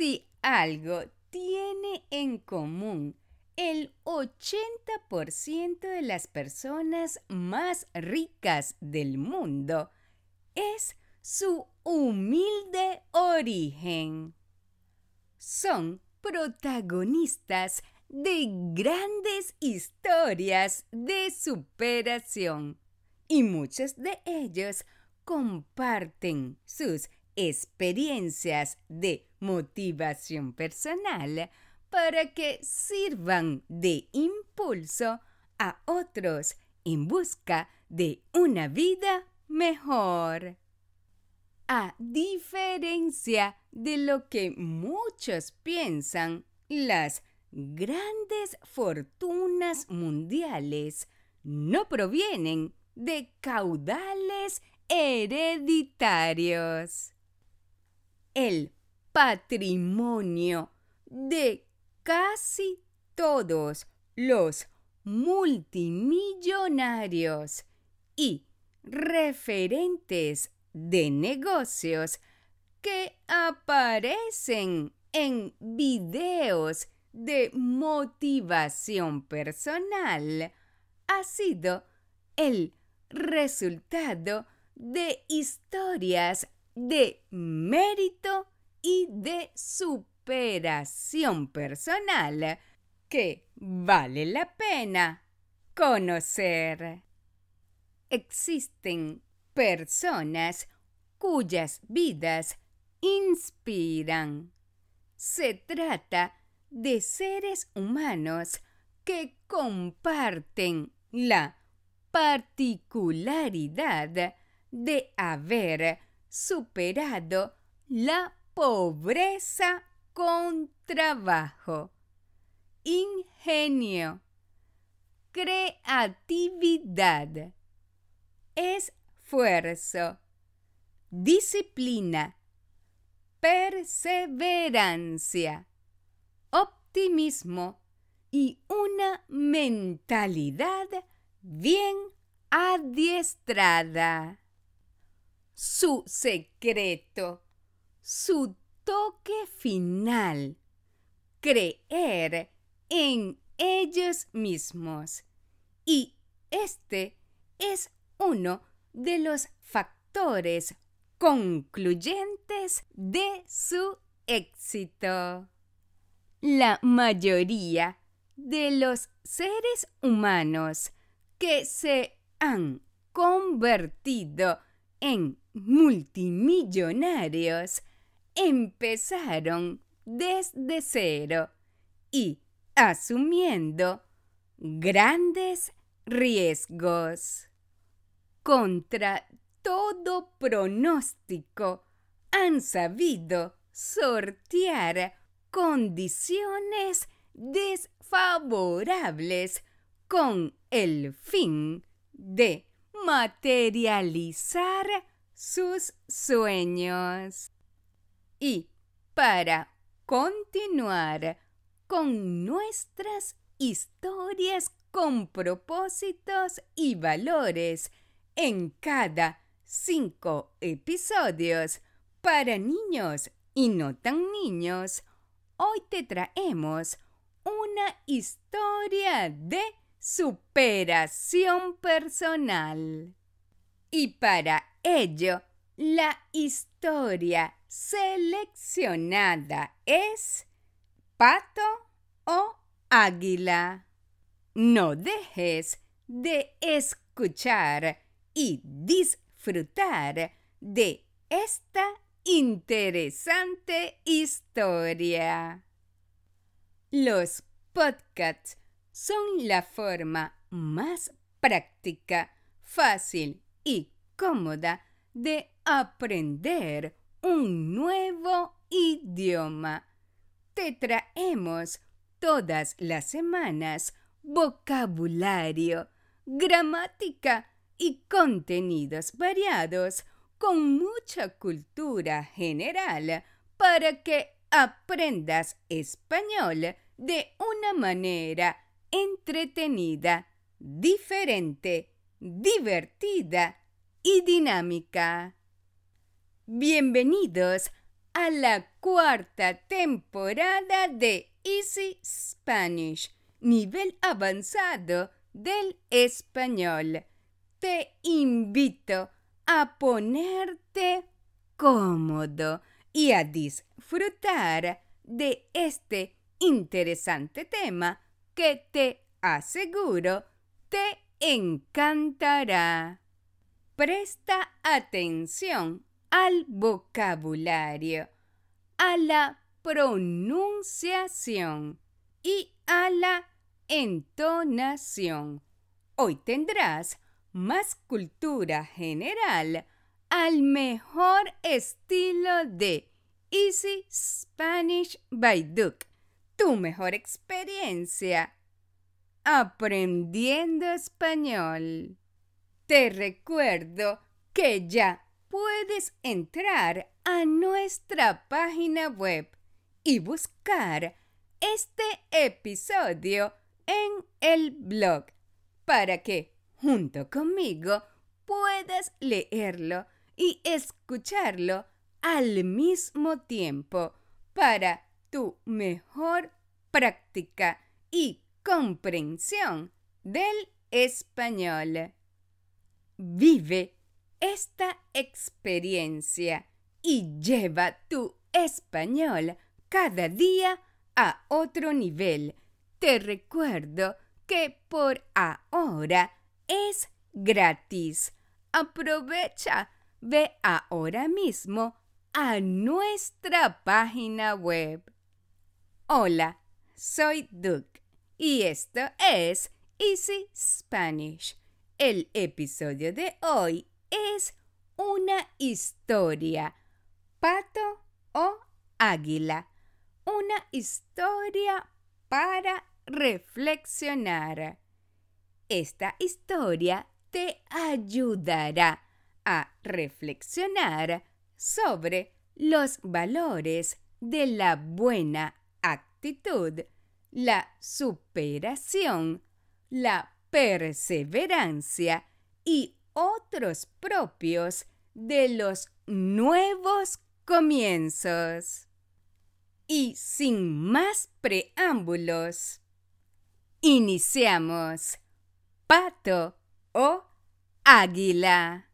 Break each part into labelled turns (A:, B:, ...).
A: Si algo tiene en común el 80% de las personas más ricas del mundo, es su humilde origen. Son protagonistas de grandes historias de superación y muchos de ellos comparten sus experiencias de motivación personal para que sirvan de impulso a otros en busca de una vida mejor. A diferencia de lo que muchos piensan, las grandes fortunas mundiales no provienen de caudales hereditarios. El patrimonio de casi todos los multimillonarios y referentes de negocios que aparecen en videos de motivación personal ha sido el resultado de historias de mérito y de superación personal que vale la pena conocer. Existen personas cuyas vidas inspiran. Se trata de seres humanos que comparten la particularidad de haber superado la pobreza con trabajo, ingenio, creatividad, esfuerzo, disciplina, perseverancia, optimismo y una mentalidad bien adiestrada. Su secreto, su toque final, creer en ellos mismos. Y este es uno de los factores concluyentes de su éxito. La mayoría de los seres humanos que se han convertido en multimillonarios empezaron desde cero y asumiendo grandes riesgos. Contra todo pronóstico, han sabido sortear condiciones desfavorables con el fin de materializar sus sueños. Y para continuar con nuestras historias con propósitos y valores en cada 5 episodios para niños y no tan niños, hoy te traemos una historia de superación personal. Y para ello, la historia seleccionada es ¿Pato o águila? No dejes de escuchar y disfrutar de esta interesante historia. Los podcasts son la forma más práctica, fácil y cómoda de aprender un nuevo idioma. Te traemos todas las semanas vocabulario, gramática y contenidos variados con mucha cultura general para que aprendas español de una manera entretenida, diferente, divertida y dinámica. Bienvenidos a la cuarta temporada de Easy Spanish, nivel avanzado del español. Te invito a ponerte cómodo y a disfrutar de este interesante tema que te aseguro te encantará. Presta atención al vocabulario, a la pronunciación y a la entonación. Hoy tendrás más cultura general al mejor estilo de Easy Spanish by Duke, tu mejor experiencia aprendiendo español. Te recuerdo que ya puedes entrar a nuestra página web y buscar este episodio en el blog para que, junto conmigo, puedas leerlo y escucharlo al mismo tiempo para tu mejor práctica y comprensión del español. Vive esta experiencia y lleva tu español cada día a otro nivel. Te recuerdo que por ahora es gratis. Aprovecha, ve ahora mismo a nuestra página web. Hola, soy Duke y esto es Easy Spanish. El episodio de hoy es una historia, pato o águila, una historia para reflexionar. Esta historia te ayudará a reflexionar sobre los valores de la buena actitud, la superación, la perseverancia y otros propios de los nuevos comienzos. Y sin más preámbulos, iniciamos. Pato o águila.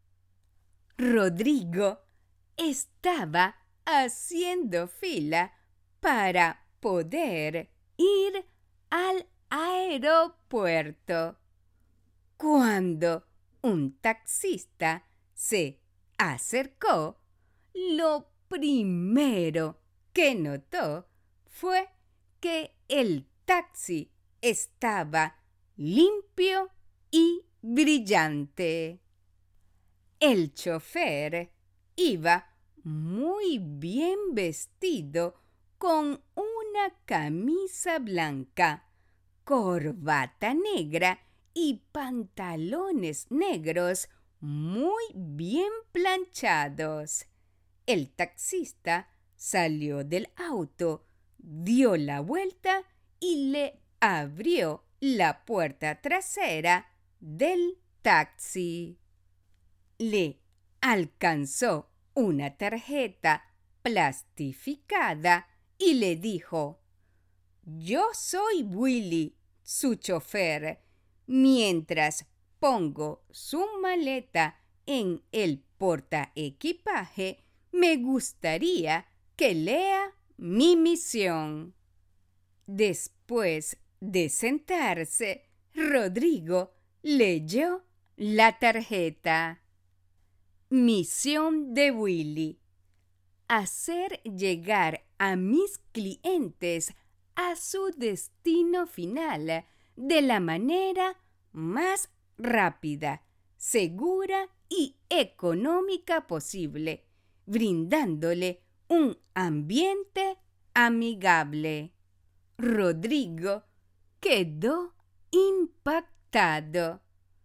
A: Rodrigo estaba haciendo fila para poder ir al aeropuerto cuando un taxista se acercó. Lo primero que notó fue que el taxi estaba limpio y brillante. El chofer iba muy bien vestido con una camisa blanca, corbata negra y pantalones negros muy bien planchados. El taxista salió del auto, dio la vuelta y le abrió la puerta trasera del taxi. Le alcanzó una tarjeta plastificada y le dijo: «Yo soy Willy, su chofer. Mientras pongo su maleta en el portaequipaje, me gustaría que lea mi misión». Después de sentarse, Rodrigo leyó la tarjeta. Misión de Willy: hacer llegar a mis clientes a su destino final de la manera más rápida, segura y económica posible, brindándole un ambiente amigable. Rodrigo quedó impactado,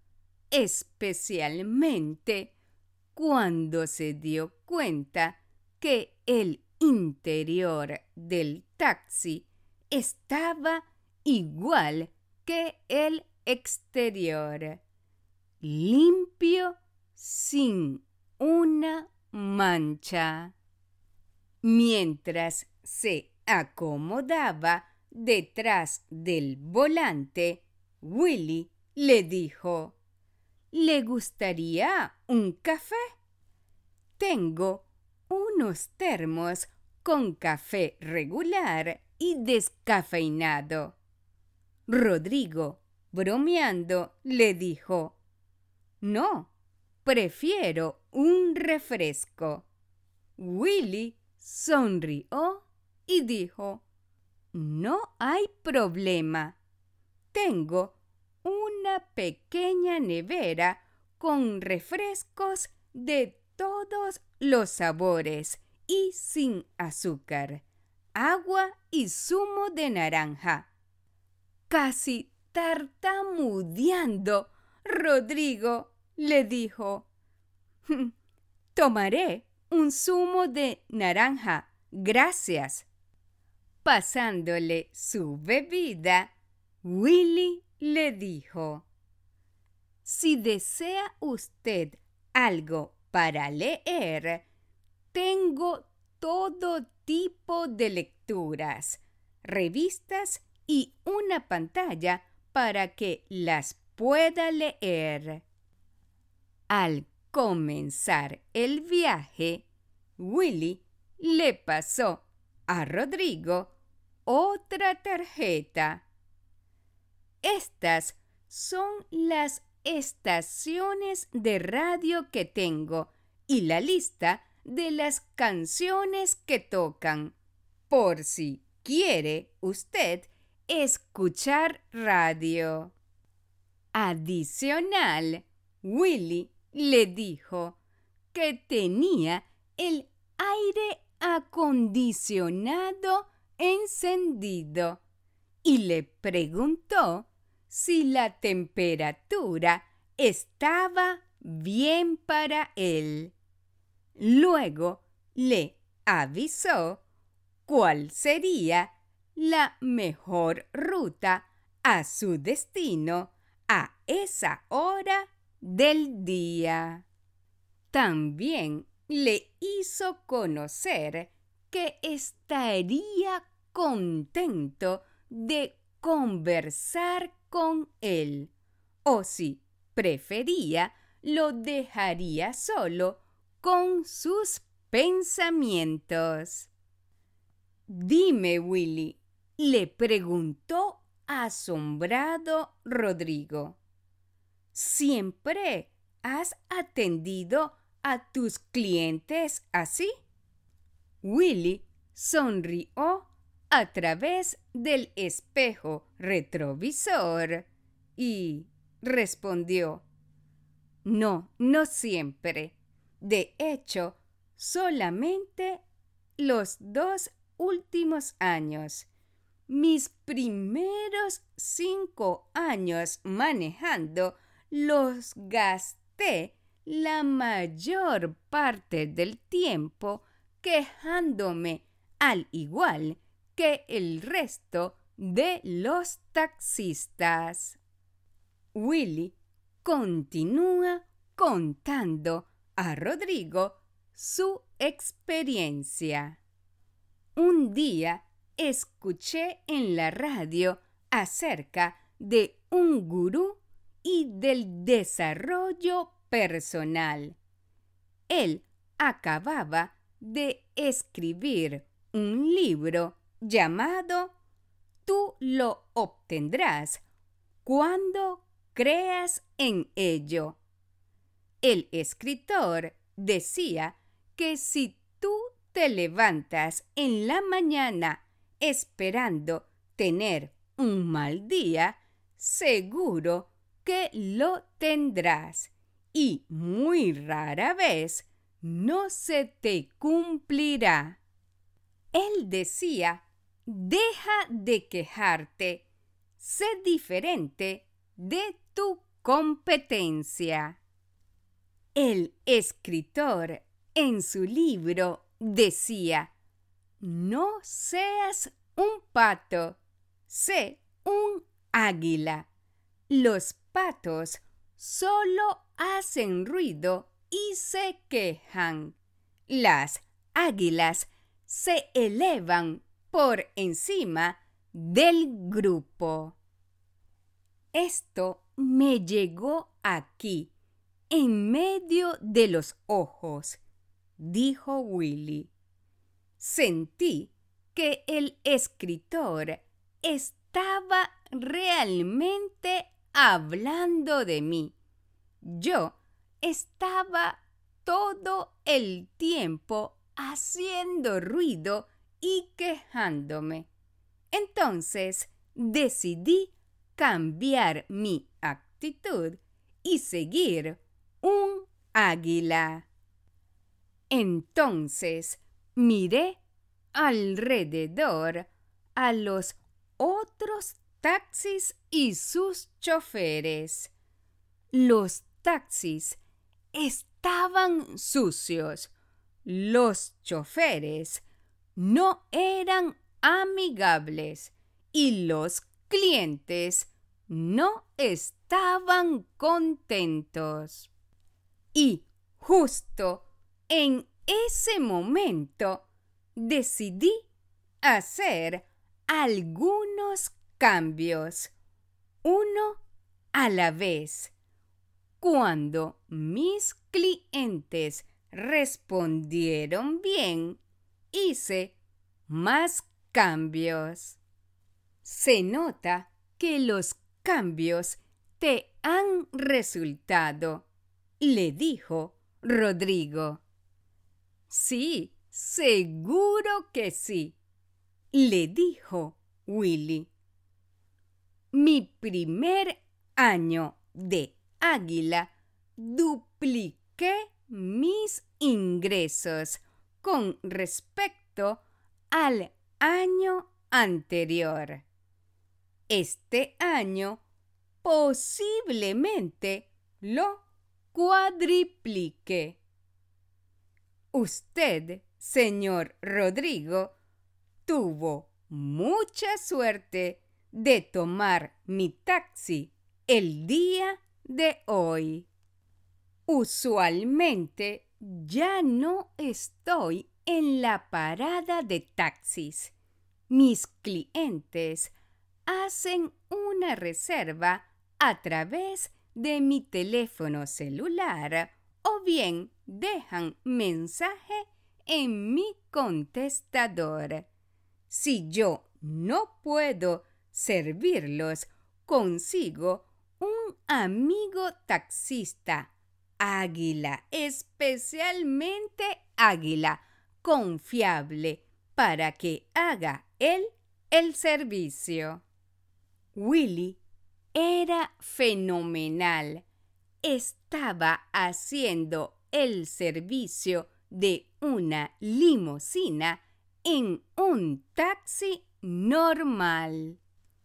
A: especialmente cuando se dio cuenta que el interior del taxi estaba igual que el exterior, limpio, sin una mancha. Mientras se acomodaba detrás del volante, Willy le dijo: ¿Le gustaría un café? Tengo unos termos con café regular y descafeinado. Rodrigo, bromeando, le dijo: No, prefiero un refresco. Willy sonrió y dijo: No hay problema. Tengo una pequeña nevera con refrescos de todos los sabores y sin azúcar, agua y zumo de naranja. Casi tartamudeando, Rodrigo le dijo: Tomaré un zumo de naranja, gracias. Pasándole su bebida, Willy le dijo: Si desea usted algo para leer, tengo todo tipo de lecturas, revistas y una pantalla para que las pueda leer. Al comenzar el viaje, Willy le pasó a Rodrigo otra tarjeta. Estas son las estaciones de radio que tengo y la lista de las canciones que tocan, por si quiere usted escuchar radio. Adicional, Willy le dijo que tenía el aire acondicionado encendido y le preguntó si la temperatura estaba bien para él. Luego le avisó cuál sería la mejor ruta a su destino a esa hora del día. También le hizo conocer que estaría contento de conversar con él, o si prefería, lo dejaría solo con sus pensamientos. Dime, Willy, le preguntó asombrado Rodrigo, ¿siempre has atendido a tus clientes así? Willy sonrió a través del espejo retrovisor y respondió: No, no siempre. De hecho, solamente los 2 últimos años. Mis primeros 5 años manejando los gasté la mayor parte del tiempo quejándome, al igual que el resto de los taxistas. Willy continúa contando a Rodrigo su experiencia. Un día escuché en la radio acerca de un gurú y del desarrollo personal. Él acababa de escribir un libro llamado Tú lo obtendrás cuando creas en ello. El escritor decía que si tú te levantas en la mañana esperando tener un mal día, seguro que lo tendrás y muy rara vez no se te cumplirá. Él decía: deja de quejarte, sé diferente de tu competencia. El escritor en su libro decía: no seas un pato, sé un águila. Los patos solo hacen ruido y se quejan. Las águilas se elevan por encima del grupo. Esto me llegó aquí, en medio de los ojos, dijo Willy. Sentí que el escritor estaba realmente hablando de mí. Yo estaba todo el tiempo haciendo ruido y quejándome. Entonces decidí cambiar mi actitud y seguir un águila. Entonces miré alrededor a los otros taxis y sus choferes. Los taxis estaban sucios. Los choferes no eran amigables y los clientes no estaban contentos. Y justo en ese momento decidí hacer algunos cambios, uno a la vez. Cuando mis clientes respondieron bien, hice más cambios. Se nota que los cambios te han resultado, le dijo Rodrigo. Sí, seguro que sí, le dijo Willy. Mi primer año de águila dupliqué mis ingresos con respecto al año anterior. Este año posiblemente lo cuadriplique. Usted, señor Rodrigo, tuvo mucha suerte de tomar mi taxi el día de hoy. Usualmente ya no estoy en la parada de taxis. Mis clientes hacen una reserva a través de mi teléfono celular o bien dejan mensaje en mi contestador. Si yo no puedo servirlos, consigo un amigo taxista águila, especialmente águila, confiable, para que haga él el servicio. Willy era fenomenal. Estaba haciendo el servicio de una limusina en un taxi normal.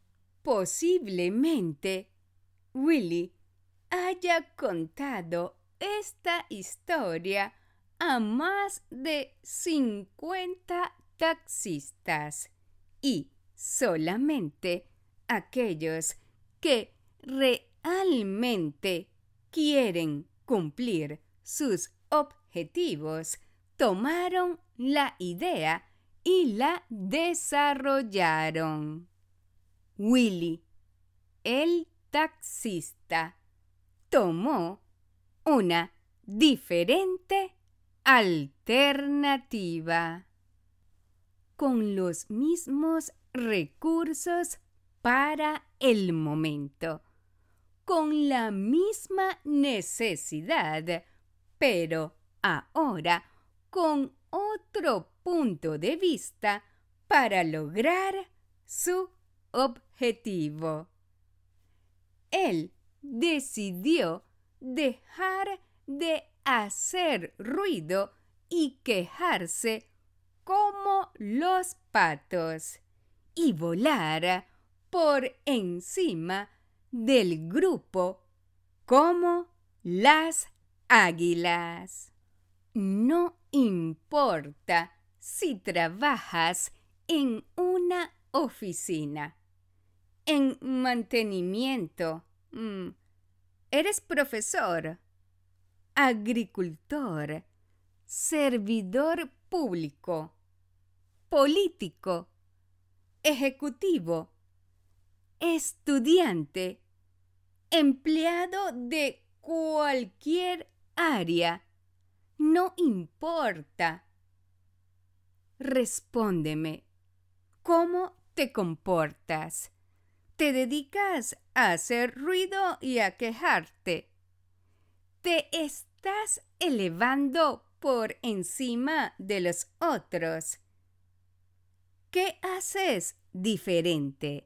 A: Posiblemente Willy haya contado esta historia a más de 50 taxistas y solamente aquellos que realmente quieren cumplir sus objetivos tomaron la idea y la desarrollaron. Willy, el taxista, tomó una diferente alternativa. Con los mismos recursos para el momento, con la misma necesidad, pero ahora con otro punto de vista para lograr su objetivo. Él decidió dejar de hacer ruido y quejarse como los patos y volar por encima del grupo como las águilas. No importa si trabajas en una oficina, en mantenimiento, eres profesor, agricultor, servidor público político, ejecutivo, estudiante, empleado de cualquier área, no importa. Respóndeme, ¿cómo te comportas? ¿Te dedicas a hacer ruido y a quejarte? ¿Te estás elevando por encima de los otros? ¿Qué haces diferente?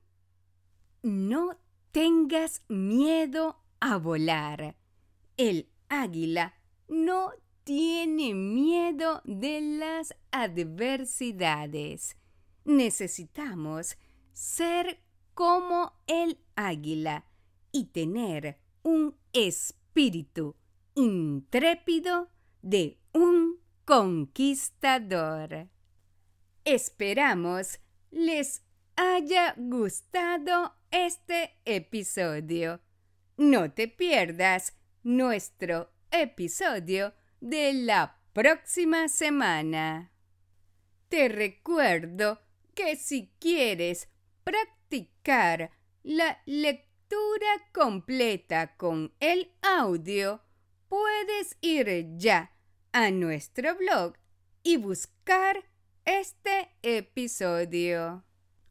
A: No tengas miedo a volar. El águila no tiene miedo de las adversidades. Necesitamos ser como el águila y tener un espíritu intrépido de un conquistador. Esperamos les haya gustado este episodio. No te pierdas nuestro episodio de la próxima semana. Te recuerdo que si quieres practicar la lectura completa con el audio, puedes ir ya a nuestro blog y buscar este episodio.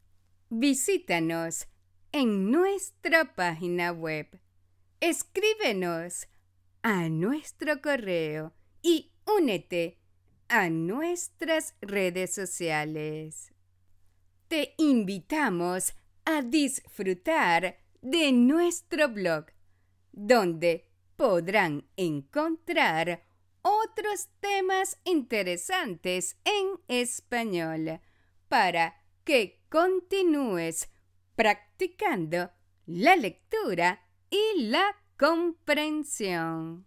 A: Visítanos en nuestra página web. Escríbenos a nuestro correo y únete a nuestras redes sociales. Te invitamos a disfrutar de nuestro blog, donde podrán encontrar otros temas interesantes en español para que continúes practicando la lectura y la comprensión.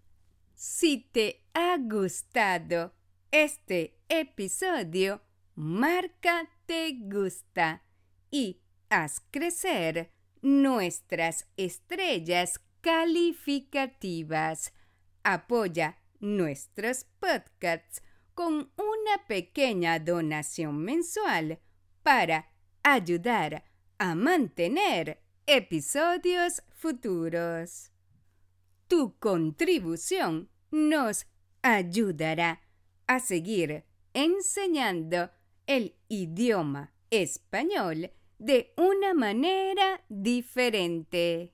A: Si te ha gustado este episodio, marca te gusta y haz crecer nuestras estrellas calificativas. Apoya nuestros podcasts con una pequeña donación mensual para ayudar a mantener episodios futuros. Tu contribución nos ayudará a seguir enseñando el idioma español de una manera diferente.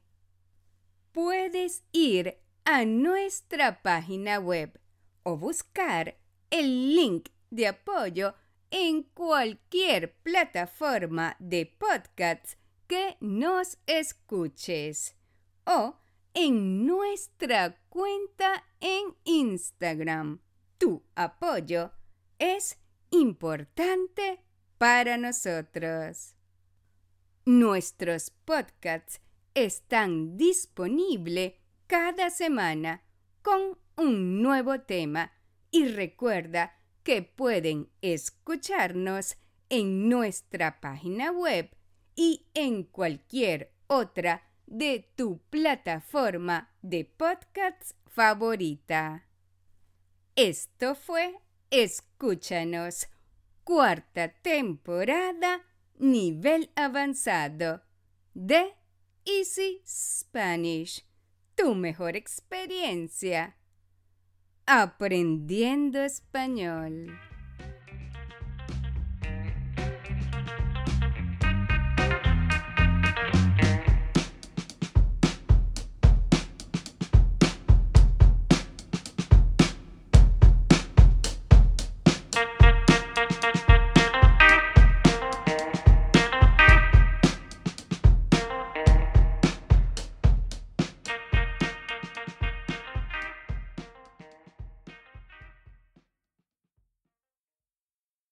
A: Puedes ir a nuestra página web o buscar el link de apoyo en cualquier plataforma de podcasts que nos escuches o en nuestra cuenta en Instagram. Tu apoyo es importante para nosotros. Nuestros podcasts están disponibles cada semana con un nuevo tema y recuerda que pueden escucharnos en nuestra página web y en cualquier otra de tu plataforma de podcasts favorita. Esto fue Escúchanos, cuarta temporada, nivel avanzado de Easy Spanish, tu mejor experiencia aprendiendo español.